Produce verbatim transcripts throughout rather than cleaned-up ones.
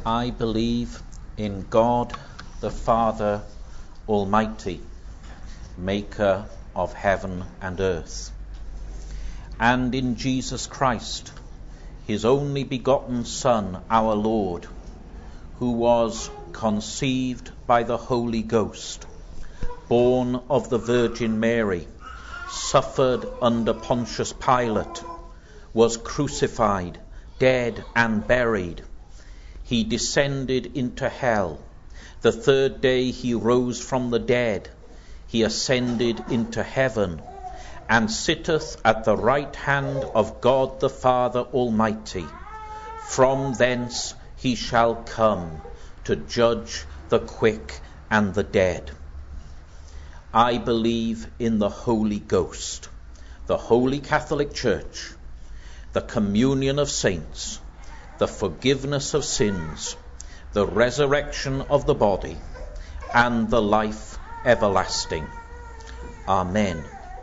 I believe in God the Father Almighty, maker of heaven and earth, and in Jesus Christ, his only begotten Son, our Lord, who was conceived by the Holy Ghost, born of the Virgin Mary, suffered under Pontius Pilate, was crucified, dead and buried. He descended into hell. The third day he rose from the dead. He ascended into heaven, and sitteth at the right hand of God the Father Almighty. From thence he shall come to judge the quick and the dead. I believe in the Holy Ghost, the Holy Catholic Church, the communion of saints, the forgiveness of sins, the resurrection of the body, and the life everlasting. Amen.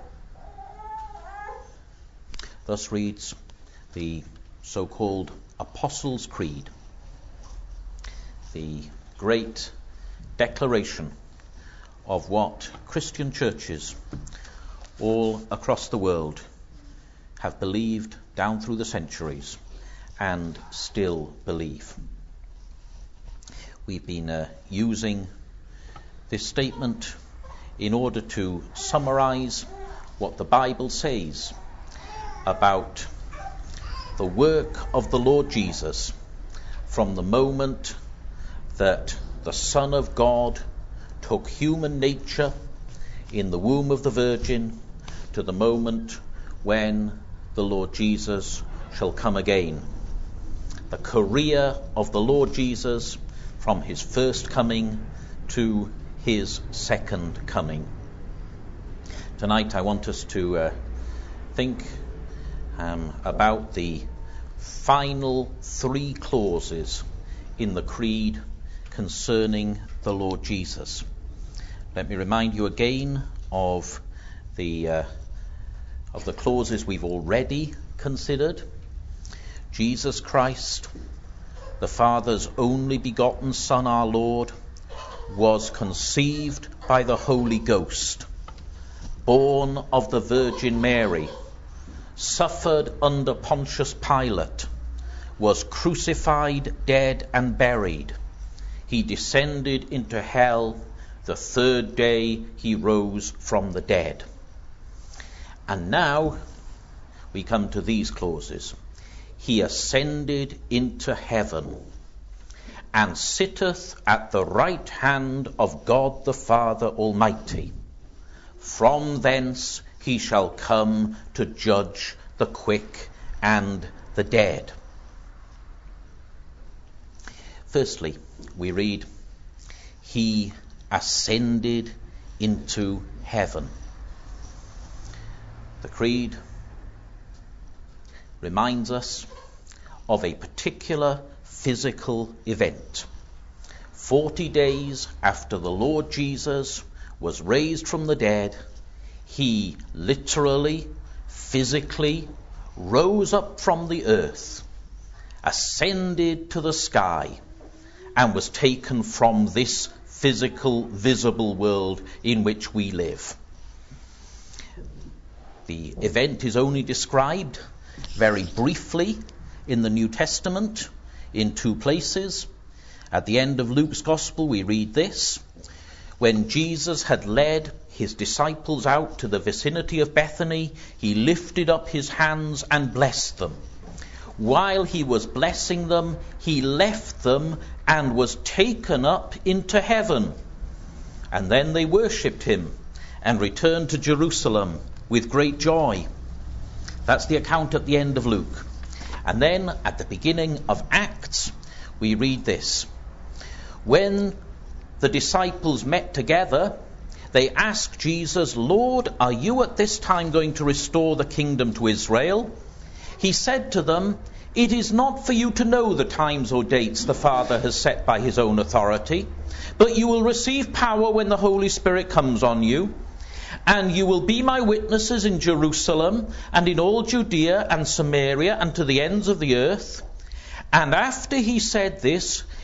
Thus reads the so-called Apostles' Creed, the great declaration of what Christian churches all across the world have believed down through the centuries and still believe. We've been uh, using this statement in order to summarize what the Bible says about the work of the Lord Jesus from the moment that the Son of God took human nature in the womb of the Virgin to the moment when the Lord Jesus shall come again. The career of the Lord Jesus from his first coming to his second coming. Tonight I want us to uh, think um, about the final three clauses in the Creed concerning the Lord Jesus. Let me remind you again of the uh, of the clauses we've already considered. Jesus Christ, the Father's only begotten Son, our Lord, was conceived by the Holy Ghost, born of the Virgin Mary, suffered under Pontius Pilate, was crucified, dead and buried. He descended into hell. The third day he rose from the dead. And now we come to these clauses. He ascended into heaven, and sitteth at the right hand of God the Father Almighty. From thence he shall come to judge the quick and the dead. Firstly, we read, he ascended into heaven. The Creed reminds us of a particular physical event. Forty days after the Lord Jesus was raised from the dead, he literally, physically rose up from the earth, ascended to the sky, and was taken from this physical, visible world in which we live. The event is only described very briefly in the New Testament in two places. At the end of Luke's Gospel we read this: when Jesus had led his disciples out to the vicinity of Bethany, he lifted up his hands and blessed them. While he was blessing them, he left them and was taken up into heaven. And then they worshipped him and returned to Jerusalem with great joy. That's the account at the end of Luke. And then at the beginning of Acts, we read this: when the disciples met together, they asked Jesus, "Lord, are you at this time going to restore the kingdom to Israel?" He said to them, "It is not for you to know the times or dates the Father has set by his own authority, but you will receive power when the Holy Spirit comes on you. And you will be my witnesses in Jerusalem and in all Judea and Samaria and to the ends of the earth." And after he said this,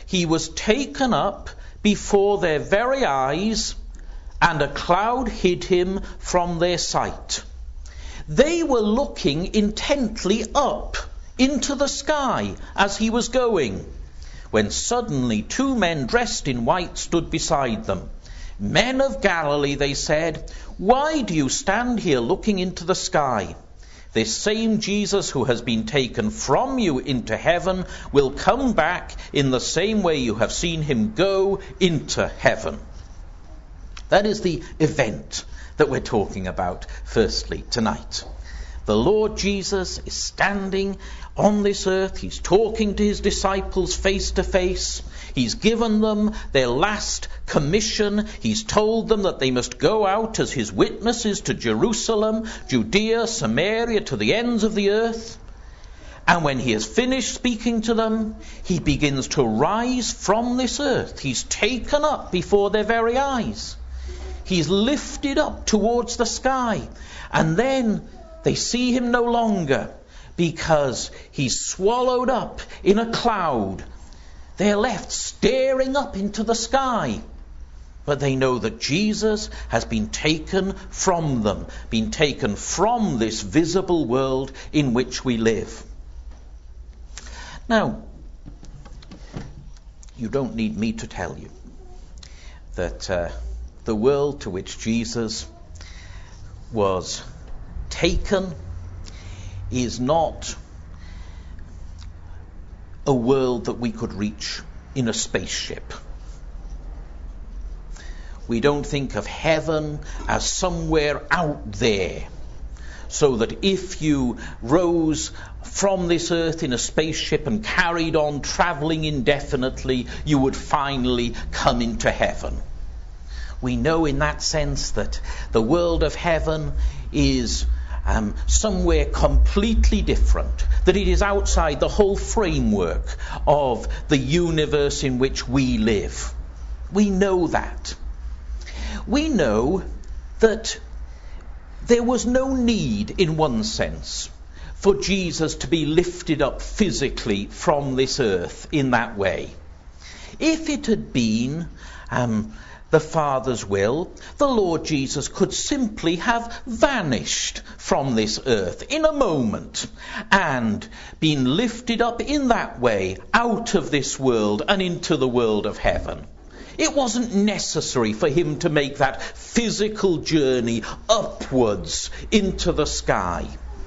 he was taken up before their very eyes, and a cloud hid him from their sight. They were looking intently up into the sky as he was going, when suddenly two men dressed in white stood beside them. Men of Galilee, they said, why do you stand here looking into the sky? This same Jesus who has been taken from you into heaven will come back in the same way you have seen him go into heaven. That is the event that we're talking about, firstly, tonight. The Lord Jesus is standing on this earth. He's talking to his disciples face to face. He's given them their last commission. He's told them that they must go out as his witnesses to Jerusalem, Judea, Samaria, to the ends of the earth. And when he has finished speaking to them, he begins to rise from this earth. He's taken up before their very eyes. He's lifted up towards the sky. And then they see him no longer, because he's swallowed up in a cloud. They're left staring up into the sky. But they know that Jesus has been taken from them, been taken from this visible world in which we live. Now, you don't need me to tell you that uh, the world to which Jesus was taken is not a world that we could reach in a spaceship. We don't think of heaven as somewhere out there, so that if you rose from this earth in a spaceship and carried on travelling indefinitely, you would finally come into heaven. We know in that sense that the world of heaven is Um, somewhere completely different, that it is outside the whole framework of the universe in which we live. We know that. We know that there was no need, in one sense, for Jesus to be lifted up physically from this earth in that way. If it had been um, the Father's will, the Lord Jesus could simply have vanished from this earth in a moment and been lifted up in that way out of this world and into the world of heaven. It wasn't necessary for him to make that physical journey upwards into the sky.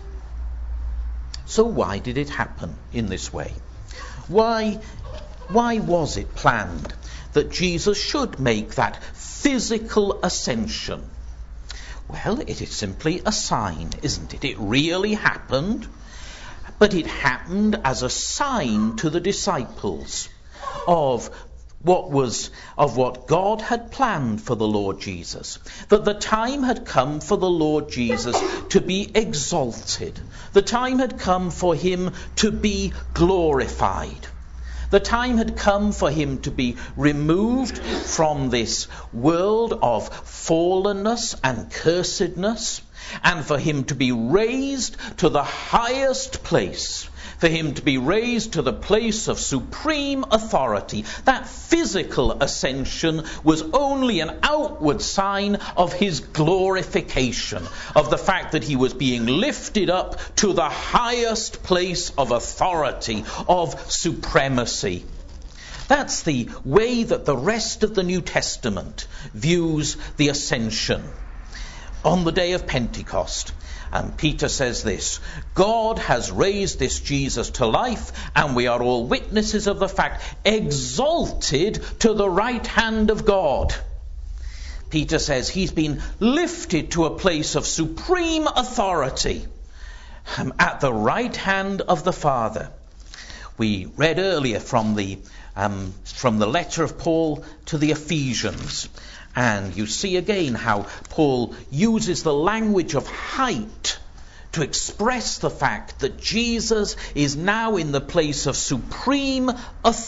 So why did it happen in this way? Why, why was it planned that Jesus should make that physical ascension? Well, it is simply a sign, isn't it? It really happened, but it happened as a sign to the disciples of what was of what God had planned for the Lord Jesus. That the time had come for the Lord Jesus to be exalted. The time had come for him to be glorified. The time had come for him to be removed from this world of fallenness and cursedness, and for him to be raised to the highest place, for him to be raised to the place of supreme authority. That physical ascension was only an outward sign of his glorification, of the fact that he was being lifted up to the highest place of authority, of supremacy. That's the way that the rest of the New Testament views the ascension. On the day of Pentecost, and Peter says this: God has raised this Jesus to life, and we are all witnesses of the fact, exalted to the right hand of God. Peter says he's been lifted to a place of supreme authority um, at the right hand of the Father. We read earlier from the um, from the letter of Paul to the Ephesians. And you see again how Paul uses the language of height to express the fact that Jesus is now in the place of supreme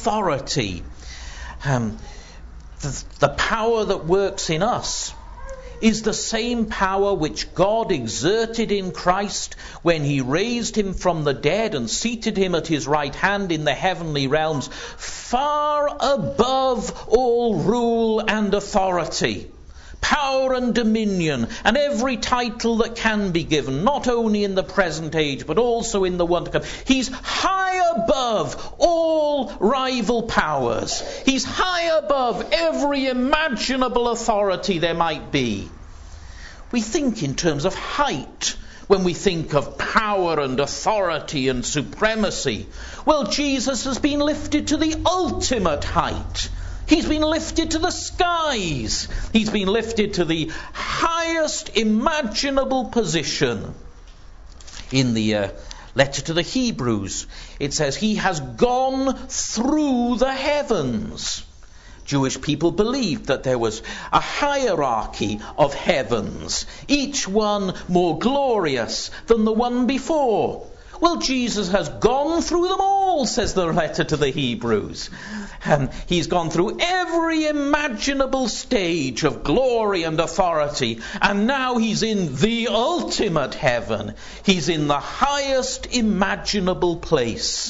authority. Um, the, the power that works in us is the same power which God exerted in Christ when he raised him from the dead and seated him at his right hand in the heavenly realms, far above all rule and authority, power and dominion, and every title that can be given, not only in the present age, but also in the one to come. He's high above all rival powers. He's high above every imaginable authority there might be. We think in terms of height when we think of power and authority and supremacy. Well, Jesus has been lifted to the ultimate height. He's been lifted to the skies. He's been lifted to the highest imaginable position. In the uh, letter to the Hebrews, it says, he has gone through the heavens. Jewish people believed that there was a hierarchy of heavens, each one more glorious than the one before. Well, Jesus has gone through them all, says the letter to the Hebrews. Um, he's gone through every imaginable stage of glory and authority, and now he's in the ultimate heaven. He's in the highest imaginable place.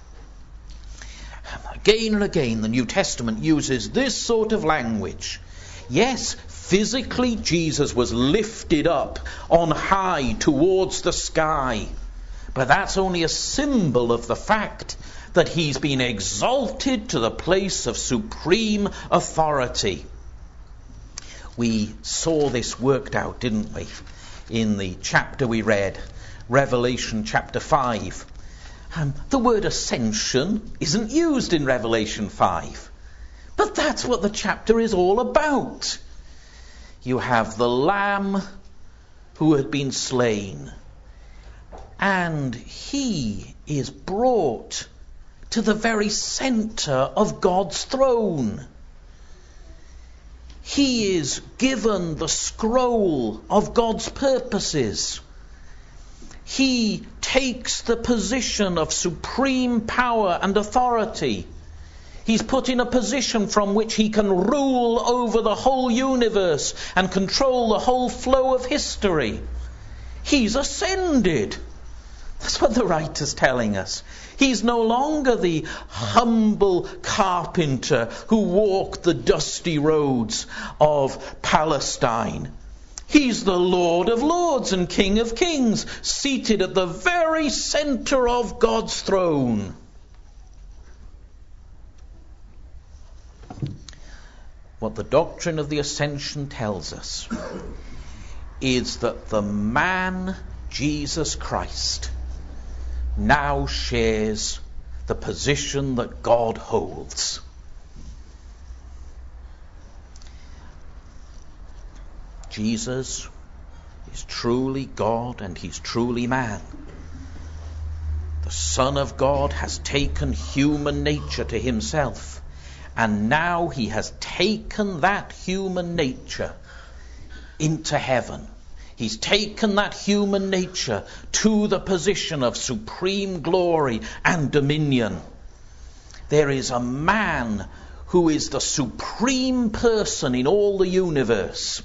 Again and again, the New Testament uses this sort of language. Yes, physically, Jesus was lifted up on high towards the sky. But that's only a symbol of the fact that he's been exalted to the place of supreme authority. We saw this worked out, didn't we, in the chapter we read, Revelation chapter five. Um, the word ascension isn't used in Revelation five. But that's what the chapter is all about. You have the Lamb who had been slain, and he is brought to the very center of God's throne. He is given the scroll of God's purposes. He takes the position of supreme power and authority. He's put in a position from which he can rule over the whole universe and control the whole flow of history. He's ascended. That's what the writer's telling us. He's no longer the humble carpenter who walked the dusty roads of Palestine. He's the Lord of Lords and King of Kings, seated at the very center of God's throne. What the doctrine of the ascension tells us is that the man, Jesus Christ, now shares the position that God holds. Jesus is truly God and he's truly man. The Son of God has taken human nature to himself, and now he has taken that human nature into heaven. He's taken that human nature to the position of supreme glory and dominion. There is a man who is the supreme person in all the universe.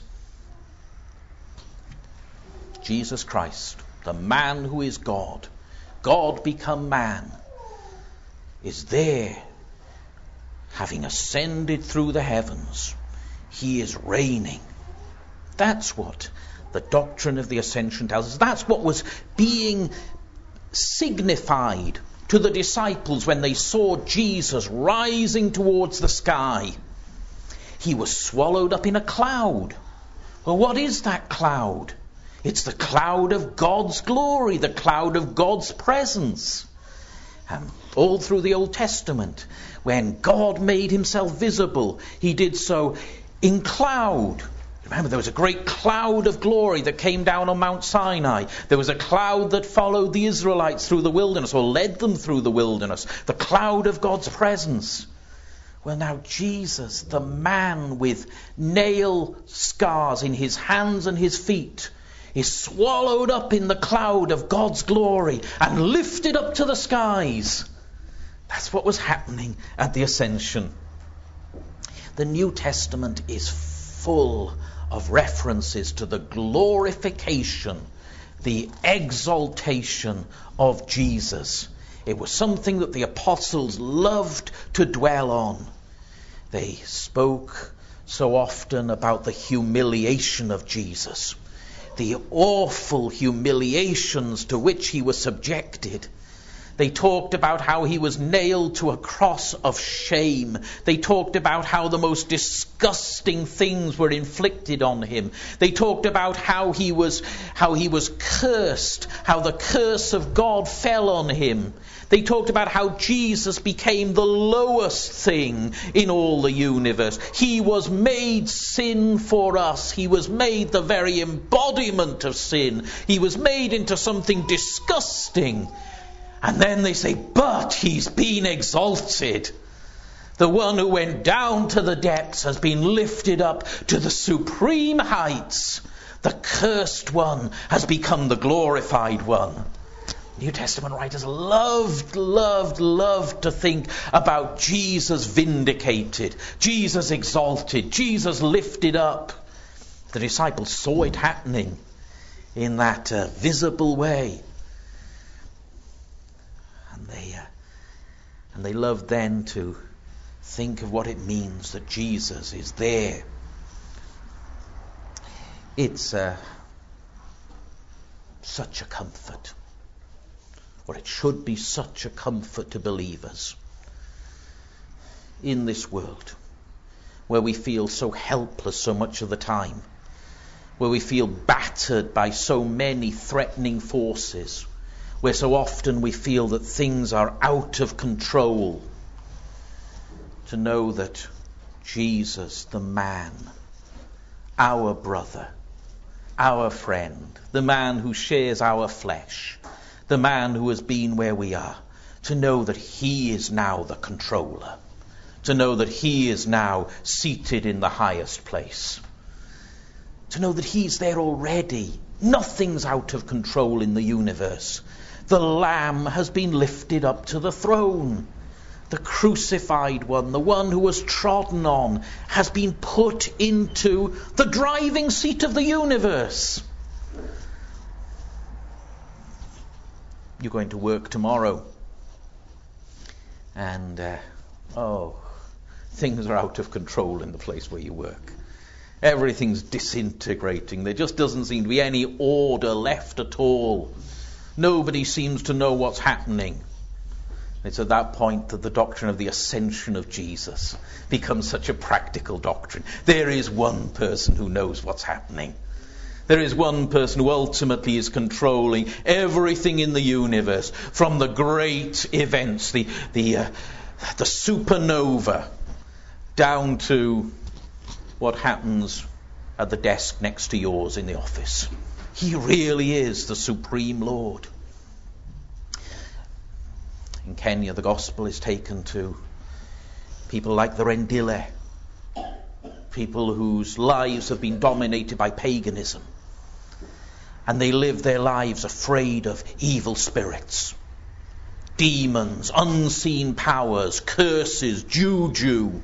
Jesus Christ, the man who is God, God become man, is there, having ascended through the heavens. He is reigning. That's what the doctrine of the ascension tells us. That's what was being signified to the disciples when they saw Jesus rising towards the sky. He was swallowed up in a cloud. Well, what is that cloud? It's the cloud of God's glory, the cloud of God's presence. Um, all through the Old Testament, when God made himself visible, he did so in cloud. Remember, there was a great cloud of glory that came down on Mount Sinai. There was a cloud that followed the Israelites through the wilderness, or led them through the wilderness. The cloud of God's presence. Well, now Jesus, the man with nail scars in his hands and his feet, is swallowed up in the cloud of God's glory and lifted up to the skies. That's what was happening at the ascension. The New Testament is full of references to the glorification, the exaltation of Jesus. It was something that the apostles loved to dwell on. They spoke so often about the humiliation of Jesus, the awful humiliations to which he was subjected. They talked about how he was nailed to a cross of shame. They talked about how the most disgusting things were inflicted on him. They talked about how he was, how he was cursed, how the curse of God fell on him. They talked about how Jesus became the lowest thing in all the universe. He was made sin for us. He was made the very embodiment of sin. He was made into something disgusting. And then they say, but he's been exalted. The one who went down to the depths has been lifted up to the supreme heights. The cursed one has become the glorified one. New Testament writers loved, loved, loved to think about Jesus vindicated, Jesus exalted, Jesus lifted up. The disciples saw it happening in that uh, visible way. And they, uh, and they loved then to think of what it means that Jesus is there. It's uh, such a comfort. Or it should be such a comfort to believers in this world where we feel so helpless so much of the time, where we feel battered by so many threatening forces, where so often we feel that things are out of control, to know that Jesus, the man, our brother, our friend, the man who shares our flesh, the man who has been where we are, to know that he is now the controller, to know that he is now seated in the highest place, to know that he's there already. Nothing's out of control in the universe. The Lamb has been lifted up to the throne. The crucified one, the one who was trodden on, has been put into the driving seat of the universe. You're going to work tomorrow. And, uh, oh, things are out of control in the place where you work. Everything's disintegrating. There just doesn't seem to be any order left at all. Nobody seems to know what's happening. It's at that point that the doctrine of the ascension of Jesus becomes such a practical doctrine. There is one person who knows what's happening. There is one person who ultimately is controlling everything in the universe, from the great events, the the, uh, the supernova, down to what happens at the desk next to yours in the office. He really is the supreme Lord. In Kenya, the gospel is taken to people like the Rendile, people whose lives have been dominated by paganism. And they live their lives afraid of evil spirits, demons, unseen powers, curses, juju.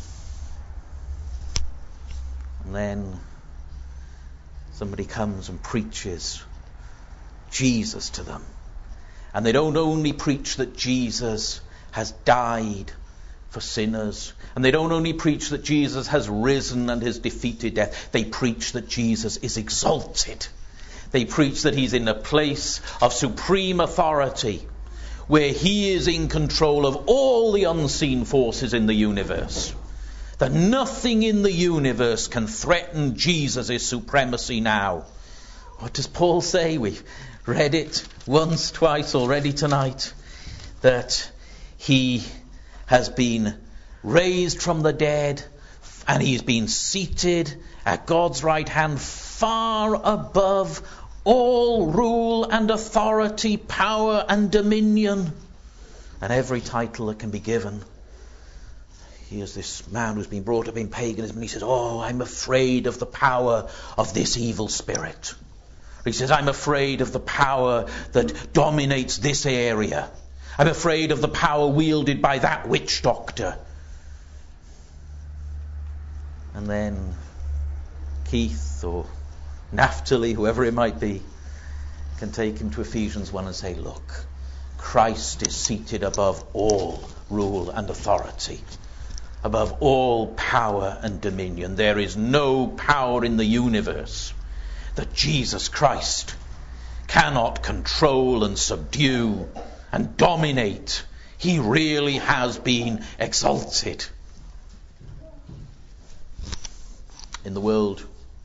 And then somebody comes and preaches Jesus to them. And they don't only preach that Jesus has died for sinners, and they don't only preach that Jesus has risen and has defeated death. They preach that Jesus is exalted. They preach that he's in a place of supreme authority, where he is in control of all the unseen forces in the universe. That nothing in the universe can threaten Jesus' supremacy now. What does Paul say? We've read it once, twice already tonight. That he has been raised from the dead, and he's been seated at God's right hand, far above all rule and authority, power and dominion, and every title that can be given. Here's this man who's been brought up in paganism, and he says, oh, I'm afraid of the power of this evil spirit. He says, I'm afraid of the power that dominates this area. I'm afraid of the power wielded by that witch doctor. And then Keith or Naphtali, whoever it might be, can take him to Ephesians one and say, look, Christ is seated above all rule and authority, above all power and dominion. There is no power in the universe that Jesus Christ cannot control and subdue and dominate. He really has been exalted. In the world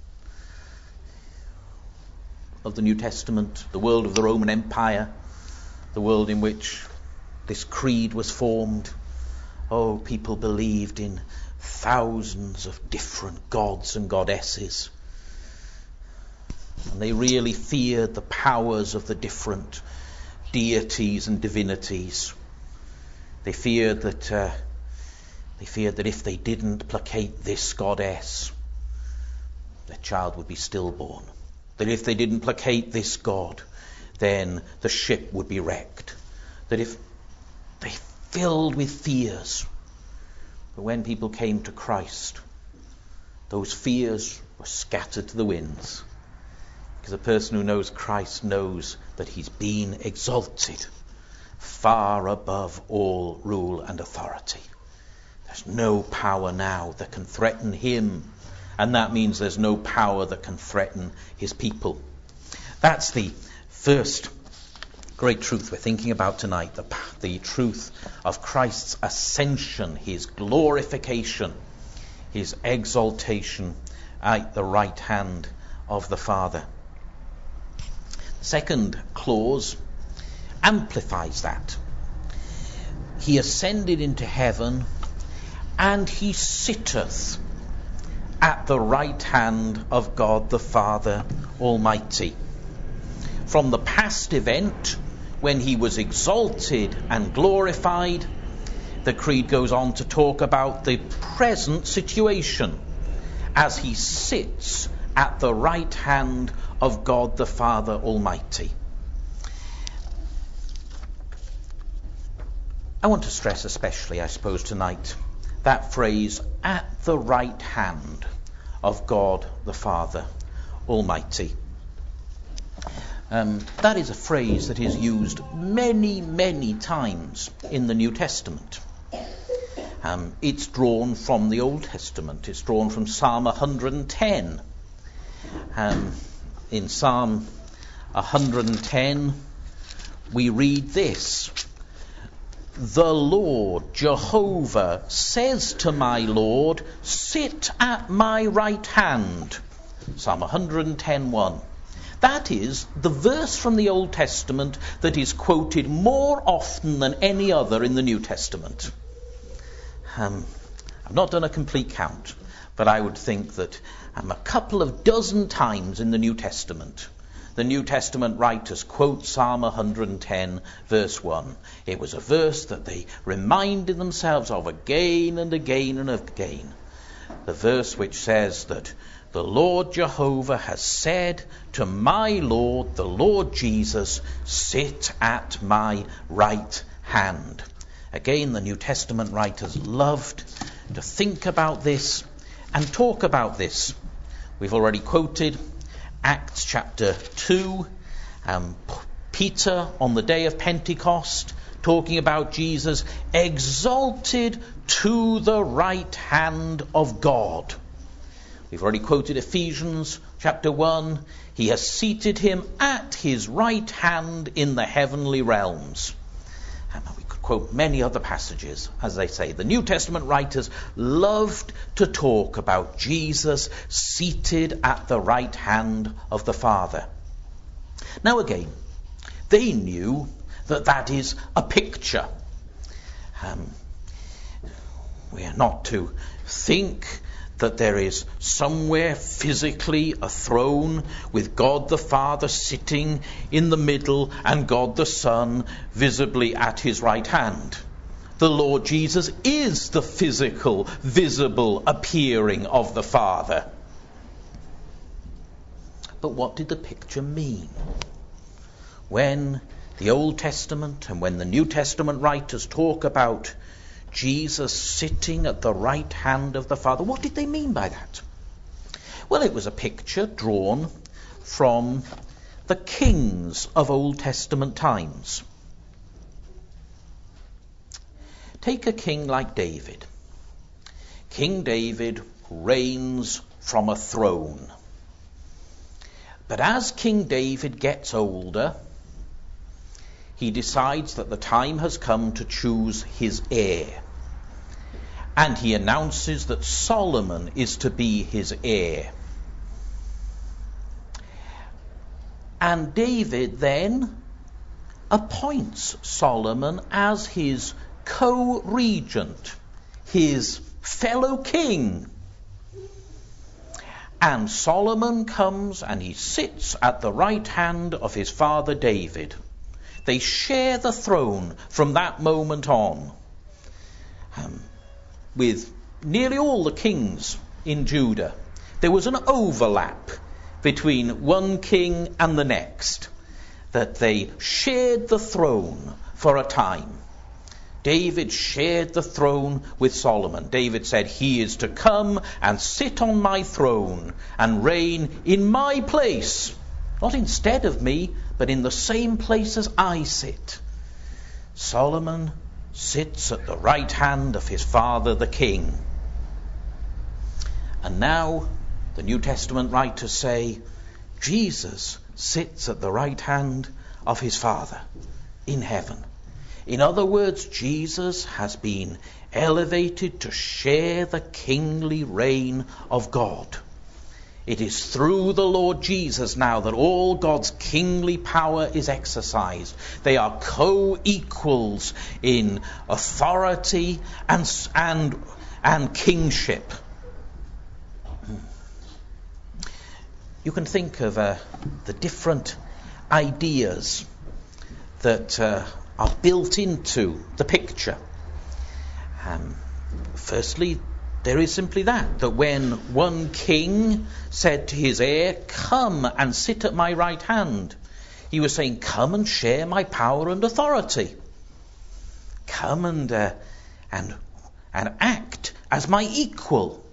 of the New Testament, the world of the Roman Empire, the world in which this creed was formed, oh, people believed in thousands of different gods and goddesses. And they really feared the powers of the different deities and divinities. They feared that uh, they feared that if they didn't placate this goddess, their child would be stillborn. That if they didn't placate this god, then the ship would be wrecked. That if they filled with fears. But when people came to Christ, those fears were scattered to the winds. Because a person who knows Christ knows that he's been exalted far above all rule and authority. There's no power now that can threaten him. And that means there's no power that can threaten his people. That's the first great truth we're thinking about tonight. The, the truth of Christ's ascension, his glorification, his exaltation at the right hand of the Father. The second clause amplifies that. He ascended into heaven, and he sitteth at the right hand of God the Father Almighty. From the past event, when he was exalted and glorified, the creed goes on to talk about the present situation as he sits at the right hand of God the Father Almighty. I want to stress especially, I suppose, tonight, that phrase, at the right hand of God the Father Almighty. Um, that is a phrase that is used many, many times in the New Testament. Um, it's drawn from the Old Testament. It's drawn from Psalm one hundred ten. Um, in Psalm one hundred ten, we read this. The Lord, Jehovah, says to my Lord, sit at my right hand. Psalm one hundred ten one. That is the verse from the Old Testament that is quoted more often than any other in the New Testament. Um, I've not done a complete count, but I would think that um, a couple of dozen times in the New Testament, the New Testament writers quote Psalm one hundred ten, verse one. It was a verse that they reminded themselves of again and again and again. The verse which says that the Lord Jehovah has said to my Lord, the Lord Jesus, sit at my right hand. Again, the New Testament writers loved to think about this and talk about this. We've already quoted Acts chapter two, um, Peter on the day of Pentecost, talking about Jesus exalted to the right hand of God. We've already quoted Ephesians chapter one. He has seated him at his right hand in the heavenly realms. And we could quote many other passages. As they say, the New Testament writers loved to talk about Jesus seated at the right hand of the Father. Now again, they knew that that is a picture. Um, we are not to think that there is somewhere physically a throne with God the Father sitting in the middle and God the Son visibly at his right hand. The Lord Jesus is the physical, visible appearing of the Father. But what did the picture mean? When the Old Testament and when the New Testament writers talk about Jesus sitting at the right hand of the Father, what did they mean by that? Well, it was a picture drawn from the kings of Old Testament times. Take a king like David. King David reigns from a throne. But as King David gets older, he decides that the time has come to choose his heir. And he announces that Solomon is to be his heir. And David then appoints Solomon as his co-regent, his fellow king. And Solomon comes and he sits at the right hand of his father David. They share the throne from that moment on. Um, with nearly all the kings in Judah, there was an overlap between one king and the next, that they shared the throne for a time. David shared the throne with Solomon. David said, he is to come and sit on my throne and reign in my place, not instead of me, but in the same place as I sit. Solomon sits at the right hand of his father, the king. And now the New Testament writers say, Jesus sits at the right hand of his Father in heaven. In other words, Jesus has been elevated to share the kingly reign of God. It is through the Lord Jesus now that all God's kingly power is exercised. They are co-equals in authority and, and, and kingship. You can think of uh, the different ideas that uh, are built into the picture. Um, firstly, there is simply that, that when one king said to his heir, come and sit at my right hand, he was saying, come and share my power and authority. Come and, uh, and, and act as my equal.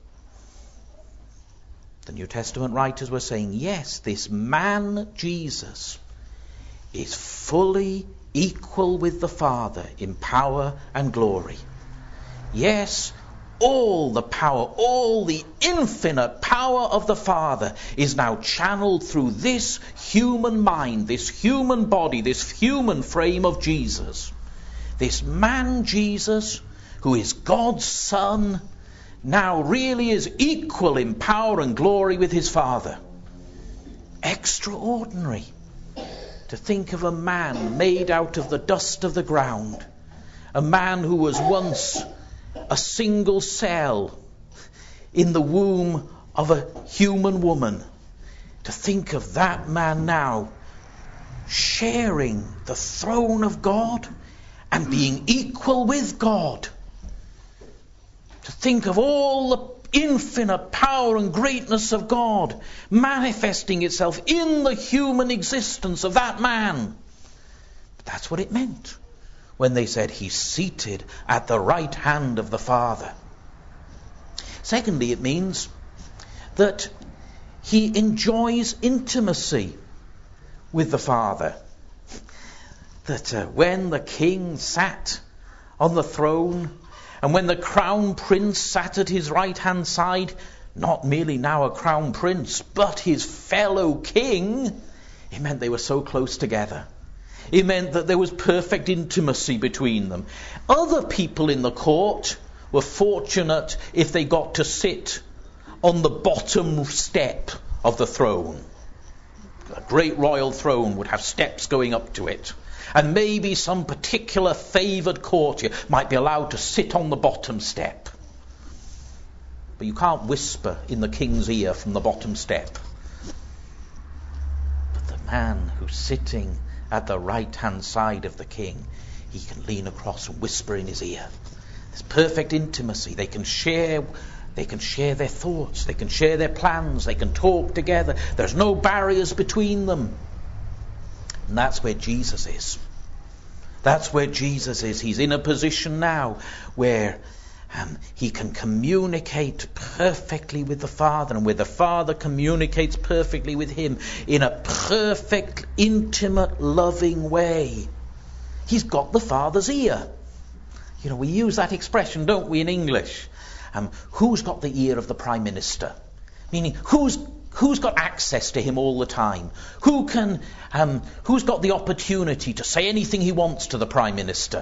The New Testament writers were saying, yes, this man, Jesus, is fully equal with the Father in power and glory. Yes, all the power, all the infinite power of the Father is now channeled through this human mind, this human body, this human frame of Jesus. This man, Jesus, who is God's Son, now really is equal in power and glory with his Father. Extraordinary to think of a man made out of the dust of the ground, a man who was once a single cell in the womb of a human woman. To think of that man now sharing the throne of God and being equal with God. To think of all the infinite power and greatness of God manifesting itself in the human existence of that man. But that's what it meant when they said he's seated at the right hand of the Father. Secondly, it means that he enjoys intimacy with the Father. That uh, when the king sat on the throne, and when the crown prince sat at his right-hand side, not merely now a crown prince, but his fellow king, it meant they were so close together. It meant that there was perfect intimacy between them. Other people in the court were fortunate if they got to sit on the bottom step of the throne. A great royal throne would have steps going up to it. And maybe some particular favoured courtier might be allowed to sit on the bottom step. But you can't whisper in the king's ear from the bottom step. But the man who's sitting at the right-hand side of the king, he can lean across and whisper in his ear. There's perfect intimacy. They can share, they can share their thoughts. They can share their plans. They can talk together. There's no barriers between them. And that's where Jesus is. That's where Jesus is. He's in a position now where Um, he can communicate perfectly with the Father, and where the Father communicates perfectly with him in a perfect, intimate, loving way. He's got the Father's ear. You know, we use that expression, don't we, in English? Um, who's got the ear of the Prime Minister? Meaning, who's who's got access to him all the time? Who can? Um, who's got the opportunity to say anything he wants to the Prime Minister?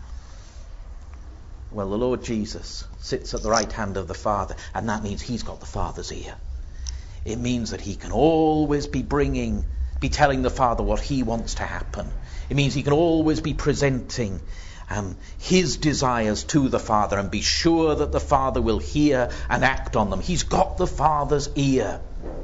Well, the Lord Jesus sits at the right hand of the Father, and that means he's got the Father's ear. It means that he can always be bringing, be telling the Father what he wants to happen. It means he can always be presenting um, his desires to the Father and be sure that the Father will hear and act on them. He's got the Father's ear.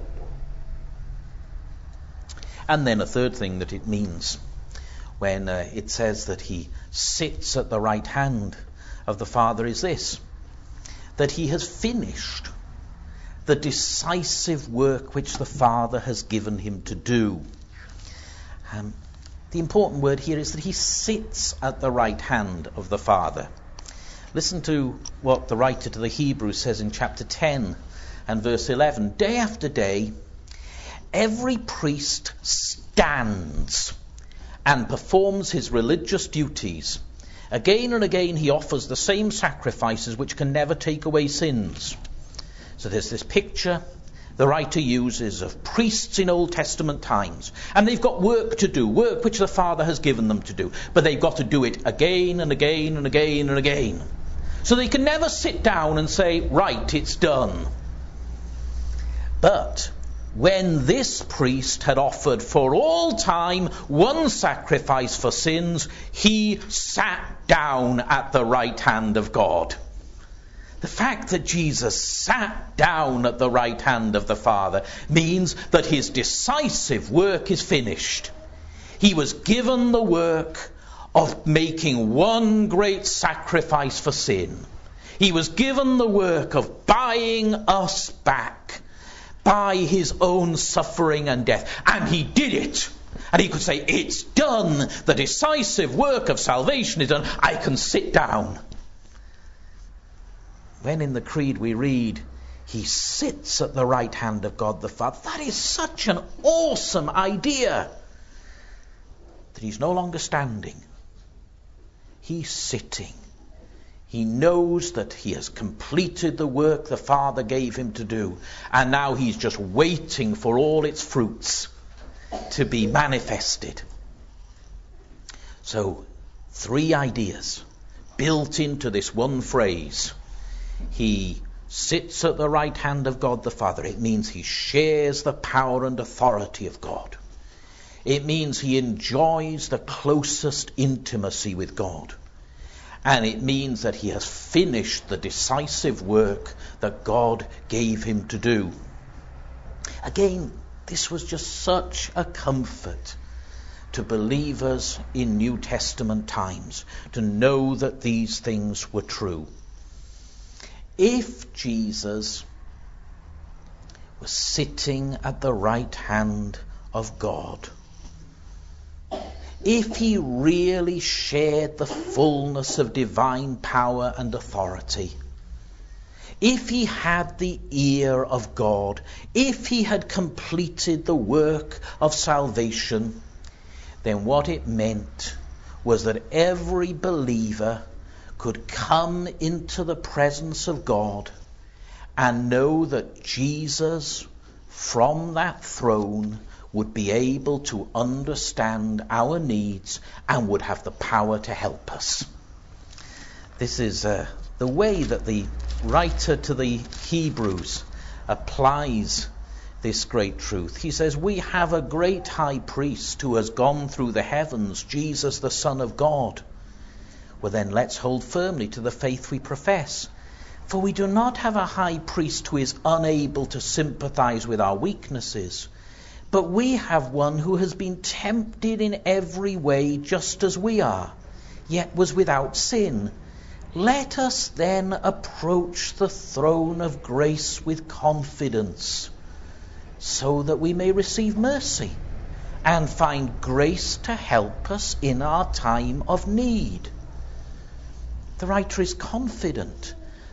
And then a third thing that it means when uh, it says that he sits at the right hand of the Father is this: that he has finished the decisive work which the Father has given him to do. Um, the important word here is that he sits at the right hand of the Father. Listen to what the writer to the Hebrews says in chapter ten and verse eleven. Day after day, every priest stands and performs his religious duties. Again and again he offers the same sacrifices which can never take away sins. So there's this picture the writer uses of priests in Old Testament times. And they've got work to do, work which the Father has given them to do. But they've got to do it again and again and again and again. So they can never sit down and say, right, it's done. But when this priest had offered for all time one sacrifice for sins, he sat down at the right hand of God. The fact that Jesus sat down at the right hand of the Father means that his decisive work is finished. He was given the work of making one great sacrifice for sin. He was given the work of buying us back by his own suffering and death. And he did it. And he could say, it's done. The decisive work of salvation is done. I can sit down. When in the Creed we read, he sits at the right hand of God the Father, that is such an awesome idea. That he's no longer standing. He's sitting. He knows that he has completed the work the Father gave him to do. And now he's just waiting for all its fruits to be manifested. So, three ideas built into this one phrase. He sits at the right hand of God the Father. It means he shares the power and authority of God. It means he enjoys the closest intimacy with God. And it means that he has finished the decisive work that God gave him to do. Again, this was just such a comfort to believers in New Testament times, to know that these things were true. If Jesus was sitting at the right hand of God, if he really shared the fullness of divine power and authority, if he had the ear of God, if he had completed the work of salvation, then what it meant was that every believer could come into the presence of God and know that Jesus from that throne would be able to understand our needs and would have the power to help us. This is uh, the way that the writer to the Hebrews applies this great truth. He says, we have a great high priest who has gone through the heavens, Jesus the Son of God. Well then, let's hold firmly to the faith we profess. For we do not have a high priest who is unable to sympathize with our weaknesses, but we have one who has been tempted in every way just as we are, yet was without sin. Let us then approach the throne of grace with confidence, so that we may receive mercy and find grace to help us in our time of need. The writer is confident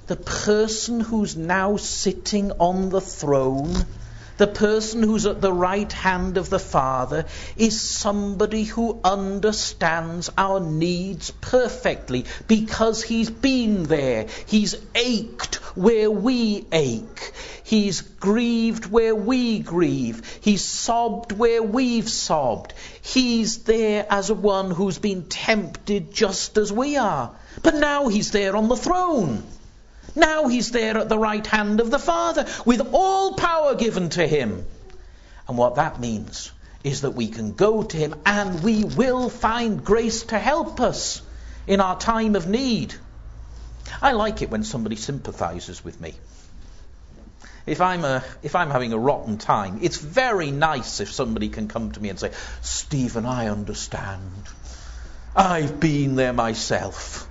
the person who's now sitting on the throne, the person who's at the right hand of the Father, is somebody who understands our needs perfectly because he's been there. He's ached where we ache. He's grieved where we grieve. He's sobbed where we've sobbed. He's there as one who's been tempted just as we are. But now he's there on the throne. Now he's there at the right hand of the Father with all power given to him. And what that means is that we can go to him and we will find grace to help us in our time of need. I like it when somebody sympathizes with me. If I'm a, if I'm having a rotten time, it's very nice if somebody can come to me and say, Stephen, I understand. I've been there myself.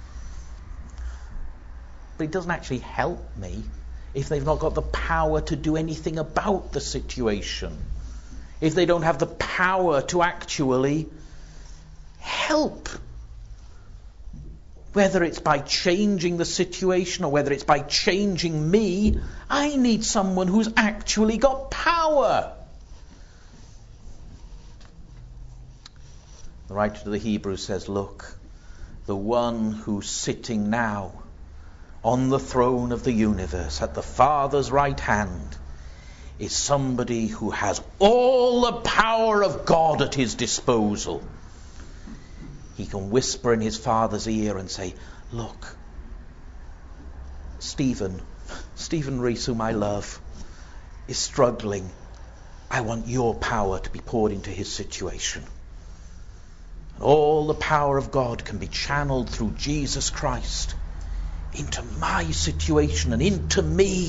But it doesn't actually help me if they've not got the power to do anything about the situation. If they don't have the power to actually help. Whether it's by changing the situation or whether it's by changing me, I need someone who's actually got power. The writer to the Hebrews says, look, the one who's sitting now on the throne of the universe at the Father's right hand is somebody who has all the power of God at his disposal. He can whisper in his Father's ear and say, look, Stephen, Stephen Rees, whom I love, is struggling. I want your power to be poured into his situation. And all the power of God can be channeled through Jesus Christ into my situation and into me.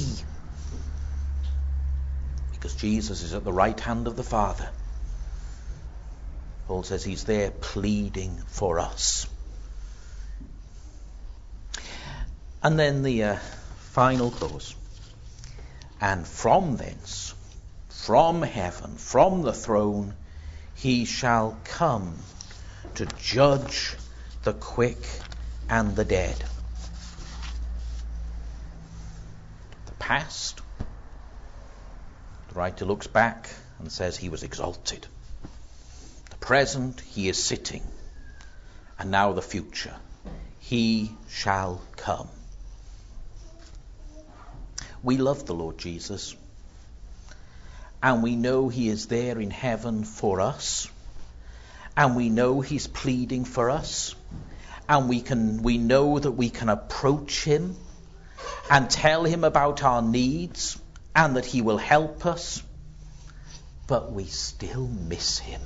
Because Jesus is at the right hand of the Father. Paul says he's there pleading for us. And then the uh, final clause. And from thence, from heaven, from the throne, he shall come to judge the quick and the dead. The past, the writer looks back and says he was exalted. Present, he is sitting. And now the future. He shall come. We love the Lord Jesus. And we know he is there in heaven for us. And we know he's pleading for us. And we can we know that we can approach him and tell him about our needs and that he will help us. But we still miss him.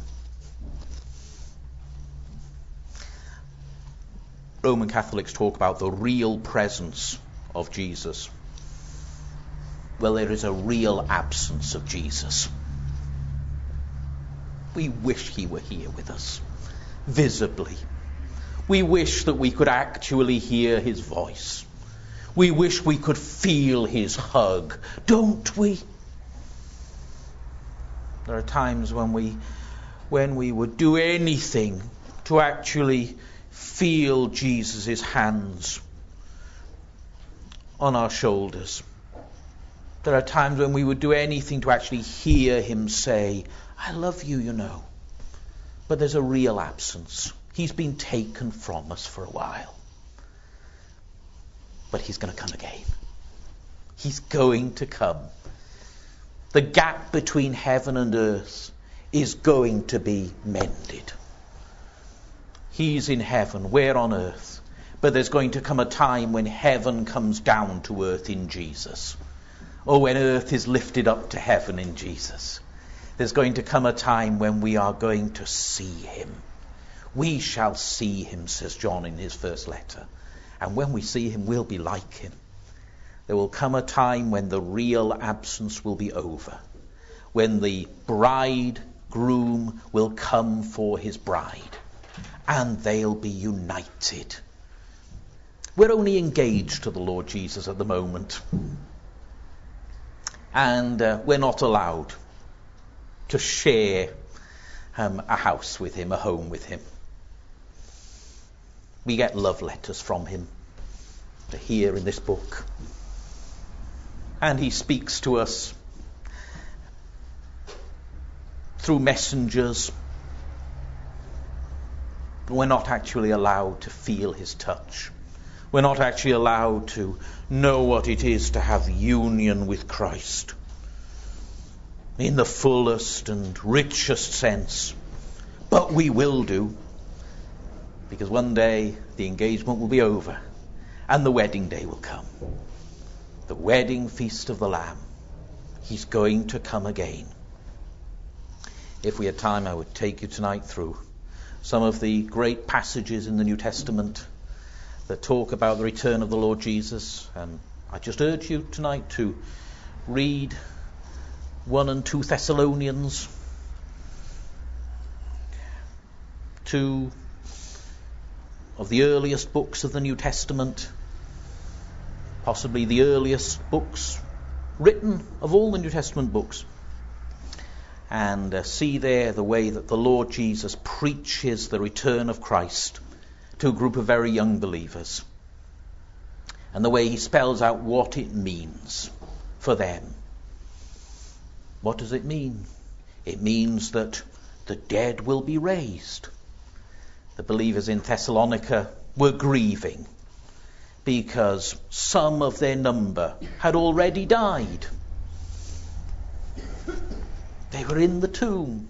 Roman Catholics talk about the real presence of Jesus. Well, there is a real absence of Jesus. We wish he were here with us, visibly. We wish that we could actually hear his voice. We wish we could feel his hug, don't we? There are times when we, when we would do anything to actually feel Jesus' hands on our shoulders. There are times when we would do anything to actually hear him say, I love you, you know. But there's a real absence. He's been taken from us for a while. But he's going to come again. He's going to come. The gap between heaven and earth is going to be mended. He's in heaven, we're on earth. But there's going to come a time when heaven comes down to earth in Jesus. Or when earth is lifted up to heaven in Jesus. There's going to come a time when we are going to see him. We shall see him, says John in his first letter. And when we see him, we'll be like him. There will come a time when the real absence will be over. When the bridegroom will come for his bride. And they'll be united. We're only engaged to the Lord Jesus at the moment. And uh, we're not allowed to share um, a house with him, a home with him. We get love letters from him. to hear in this book. And he speaks to us through messengers. We're not actually allowed to feel his touch. We're not actually allowed to know what it is to have union with Christ in the fullest and richest sense. But we will do, because one day the engagement will be over and the wedding day will come. The wedding feast of the Lamb. He's going to come again. If we had time, I would take you tonight through some of the great passages in the New Testament that talk about the return of the Lord Jesus. And I just urge you tonight to read one and two Thessalonians, two of the earliest books of the New Testament, possibly the earliest books written of all the New Testament books, and uh, see there the way that the Lord Jesus preaches the return of Christ to a group of very young believers, and the way he spells out what it means for them. What does it mean? It means that the dead will be raised. The believers in Thessalonica were grieving because some of their number had already died. They were in the tomb.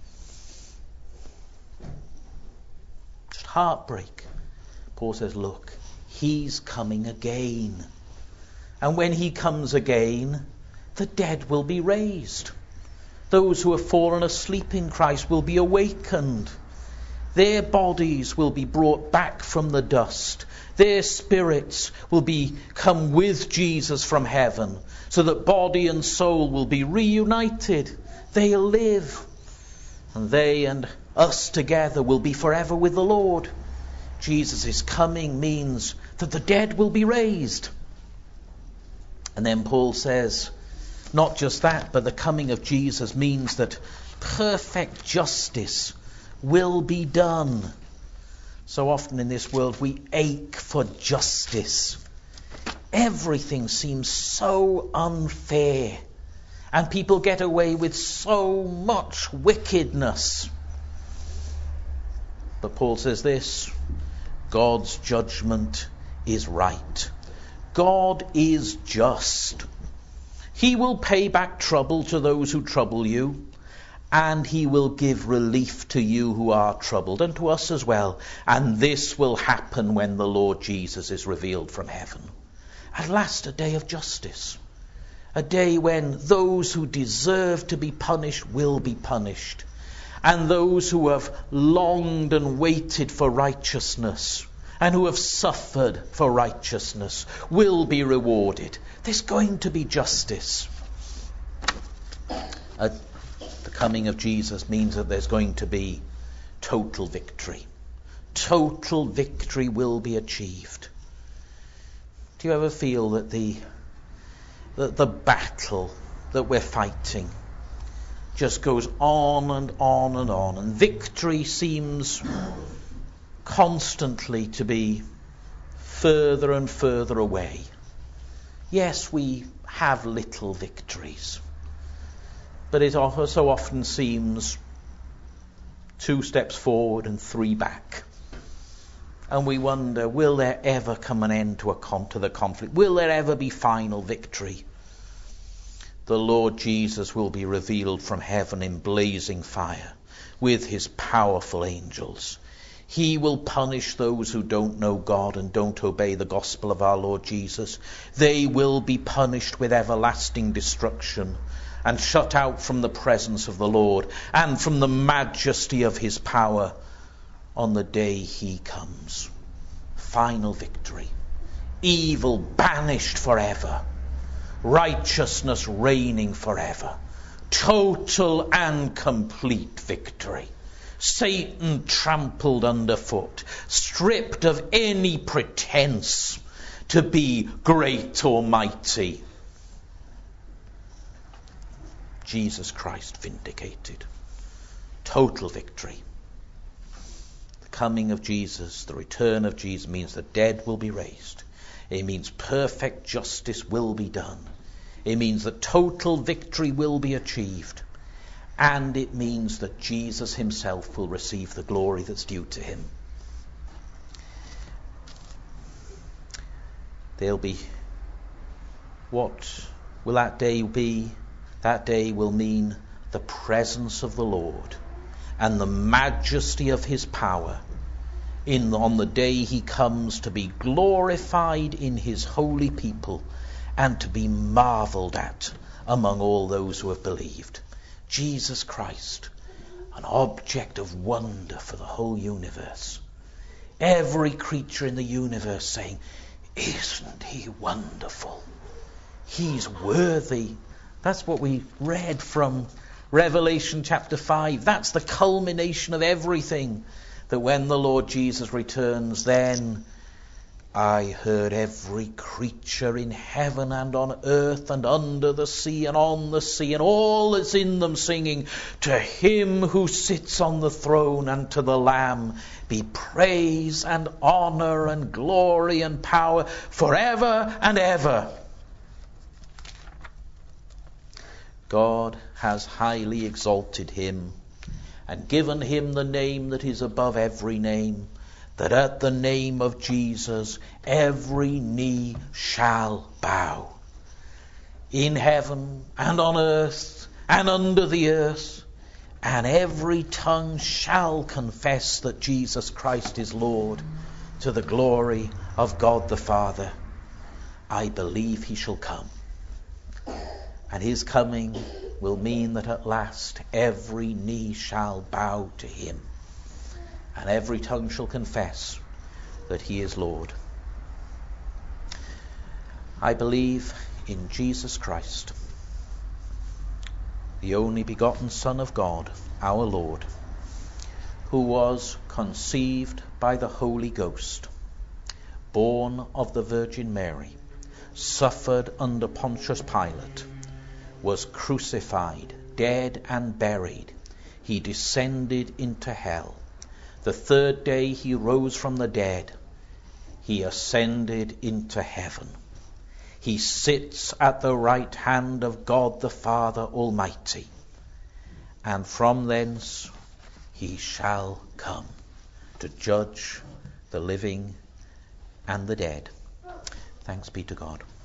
Just heartbreak. Paul says, look, he's coming again. And when he comes again, the dead will be raised. Those who have fallen asleep in Christ will be awakened. Their bodies will be brought back from the dust. Their spirits will be come with Jesus from heaven, so that body and soul will be reunited. They'll live. And they and us together will be forever with the Lord. Jesus' coming means that the dead will be raised. And then Paul says, not just that, but the coming of Jesus means that perfect justice will be done. So often in this world we ache for justice. Everything seems so unfair, and people get away with so much wickedness. But Paul says this: God's judgment is right. God is just. He will pay back trouble to those who trouble you, and he will give relief to you who are troubled, and to us as well. And this will happen when the Lord Jesus is revealed from heaven. At last, a day of justice. A day when those who deserve to be punished will be punished. And those who have longed and waited for righteousness, and who have suffered for righteousness, will be rewarded. There's going to be justice. Uh, the coming of Jesus means that there's going to be total victory. Total victory will be achieved. Do you ever feel that the that the battle that we're fighting just goes on and on and on, and victory seems constantly to be further and further away? Yes, we have little victories, but it so often seems two steps forward and three back. And we wonder, will there ever come an end to, a con- to the conflict? Will there ever be final victory? The Lord Jesus will be revealed from heaven in blazing fire with his powerful angels. He will punish those who don't know God and don't obey the gospel of our Lord Jesus. They will be punished with everlasting destruction and shut out from the presence of the Lord and from the majesty of his power on the day he comes. Final victory. Evil banished forever. Righteousness reigning forever. Total and complete victory. Satan trampled underfoot, stripped of any pretense to be great or mighty. Jesus Christ vindicated. Total victory. The coming of Jesus, the return of Jesus, means the dead will be raised. It means perfect justice will be done. It means that total victory will be achieved. And it means that Jesus himself will receive the glory that's due to him. There'll be, what will that day be? That day will mean the presence of the Lord and the majesty of his power in on the day he comes to be glorified in his holy people and to be marveled at among all those who have believed. Jesus Christ, an object of wonder for the whole universe. Every creature in the universe saying, isn't he wonderful? He's worthy. That's what we read from Revelation chapter five. That's the culmination of everything. That when the Lord Jesus returns, then I heard every creature in heaven and on earth and under the sea and on the sea and all that's in them singing, to him who sits on the throne and to the Lamb be praise and honor and glory and power forever and ever. God has highly exalted him and given him the name that is above every name, that at the name of Jesus every knee shall bow, in heaven and on earth and under the earth, and every tongue shall confess that Jesus Christ is Lord, to the glory of God the Father. I believe he shall come, and his coming will mean that at last every knee shall bow to him, and every tongue shall confess that he is Lord. I believe in Jesus Christ, the only begotten Son of God, our Lord, who was conceived by the Holy Ghost, born of the Virgin Mary, suffered under Pontius Pilate, was crucified, dead and buried. He descended into hell. The third day he rose from the dead. He ascended into heaven. He sits at the right hand of God the Father Almighty. And from thence he shall come to judge the living and the dead. Thanks be to God.